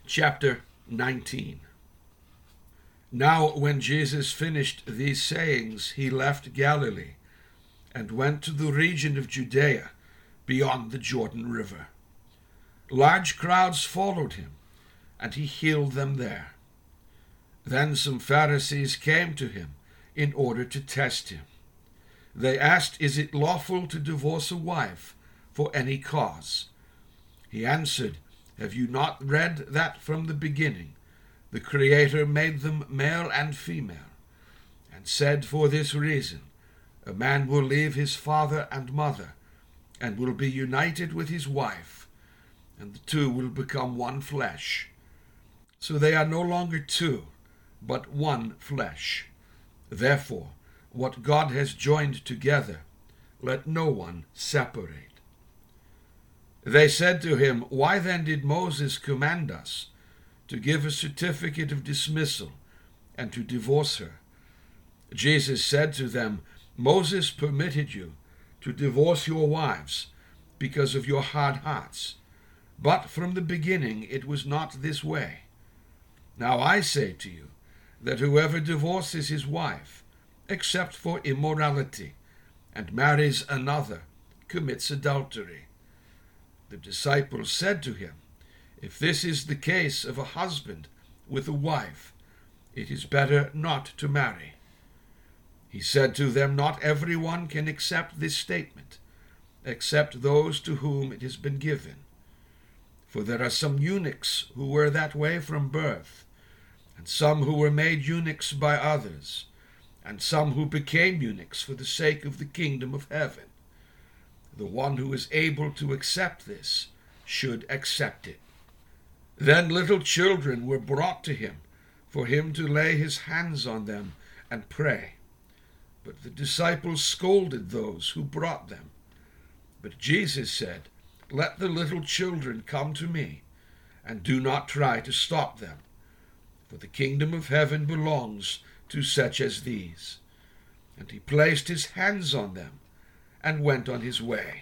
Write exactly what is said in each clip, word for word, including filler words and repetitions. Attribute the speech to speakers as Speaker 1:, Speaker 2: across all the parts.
Speaker 1: Chapter nineteen. Now when Jesus finished these sayings, he left Galilee, and went to the region of Judea, beyond the Jordan River. Large crowds followed him, and he healed them there. Then some Pharisees came to him in order to test him. They asked, "Is it lawful to divorce a wife for any cause?" He answered, "Have you not read that from the beginning the Creator made them male and female, and said, for this reason, a man will leave his father and mother, and will be united with his wife, and the two will become one flesh. So they are no longer two, but one flesh. Therefore, what God has joined together, let no one separate." They said to him, "Why then did Moses command us to give a certificate of dismissal and to divorce her?" Jesus said to them, "Moses permitted you to divorce your wives because of your hard hearts, but from the beginning it was not this way. Now I say to you that whoever divorces his wife, except for immorality, and marries another, commits adultery." The disciples said to him, "If this is the case of a husband with a wife, it is better not to marry." He said to them, "Not everyone can accept this statement, except those to whom it has been given. For there are some eunuchs who were that way from birth, and some who were made eunuchs by others, and some who became eunuchs for the sake of the kingdom of heaven. The one who is able to accept this should accept it." Then little children were brought to him for him to lay his hands on them and pray. But the disciples scolded those who brought them. But Jesus said, "Let the little children come to me, and do not try to stop them, for the kingdom of heaven belongs to such as these." And he placed his hands on them and went on his way.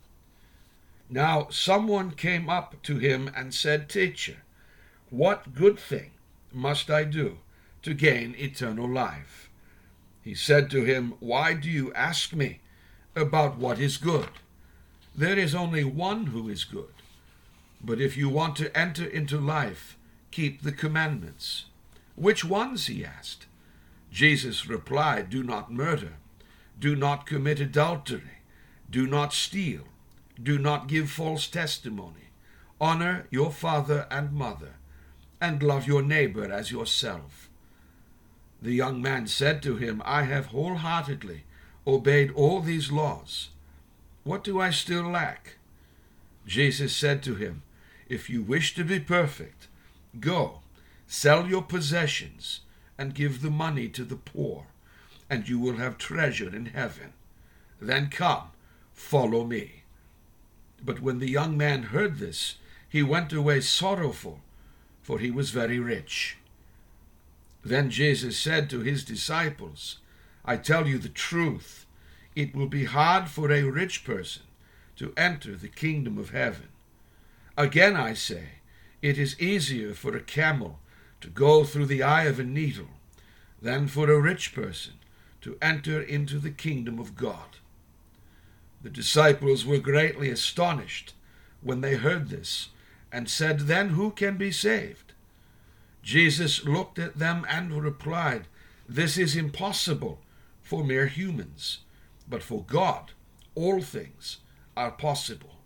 Speaker 1: Now someone came up to him and said, "Teacher, what good thing must I do to gain eternal life?" He said to him, "Why do you ask me about what is good? There is only one who is good. But if you want to enter into life, keep the commandments." "Which ones?" he asked. Jesus replied, "Do not murder. Do not commit adultery. Do not steal. Do not give false testimony. Honor your father and mother, and love your neighbor as yourself." The young man said to him, "I have wholeheartedly obeyed all these laws. What do I still lack?" Jesus said to him, "If you wish to be perfect, go, sell your possessions, and give the money to the poor, and you will have treasure in heaven. Then come, follow me." But when the young man heard this, he went away sorrowful, for he was very rich. Then Jesus said to his disciples, "I tell you the truth, it will be hard for a rich person to enter the kingdom of heaven. Again I say, it is easier for a camel to go through the eye of a needle than for a rich person to enter into the kingdom of God." The disciples were greatly astonished when they heard this, and said, "Then who can be saved?" Jesus looked at them and replied, "This is impossible for mere humans, but for God all things are possible."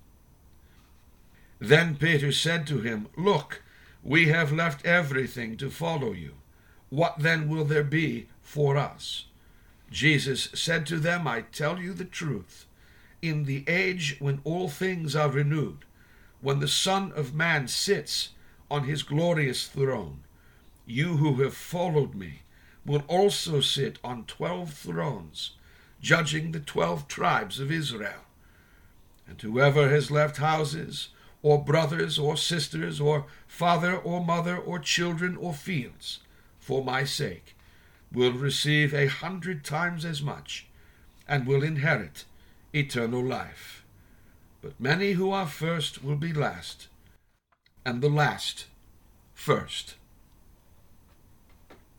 Speaker 1: Then Peter said to him, "Look, we have left everything to follow you. What then will there be for us?" Jesus said to them, "I tell you the truth. In the age when all things are renewed, when the Son of Man sits on his glorious throne, you who have followed me will also sit on twelve thrones, judging the twelve tribes of Israel. And whoever has left houses, or brothers, or sisters, or father, or mother, or children, or fields, for my sake, will receive a hundred times as much, and will inherit eternal life. But many who are first will be last, and the last first.